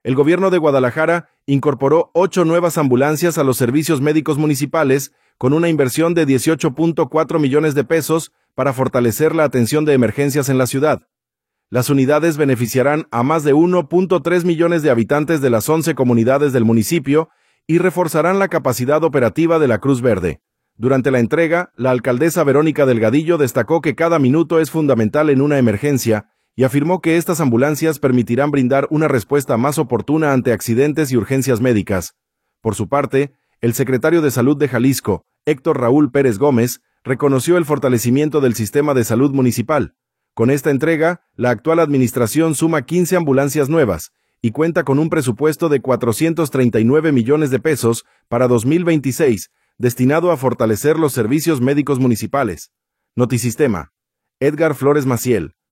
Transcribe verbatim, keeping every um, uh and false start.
El gobierno de Guadalajara incorporó ocho nuevas ambulancias a los servicios médicos municipales con una inversión de dieciocho punto cuatro millones de pesos para fortalecer la atención de emergencias en la ciudad. Las unidades beneficiarán a más de uno punto tres millones de habitantes de las once comunidades del municipio y reforzarán la capacidad operativa de la Cruz Verde. Durante la entrega, la alcaldesa Verónica Delgadillo destacó que cada minuto es fundamental en una emergencia y afirmó que estas ambulancias permitirán brindar una respuesta más oportuna ante accidentes y urgencias médicas. Por su parte, el secretario de Salud de Jalisco, Héctor Raúl Pérez Gómez, reconoció el fortalecimiento del sistema de salud municipal. Con esta entrega, la actual administración suma quince ambulancias nuevas y cuenta con un presupuesto de cuatrocientos treinta y nueve millones de pesos para dos mil veintiséis, destinado a fortalecer los servicios médicos municipales. Notisistema. Edgar Flores Maciel.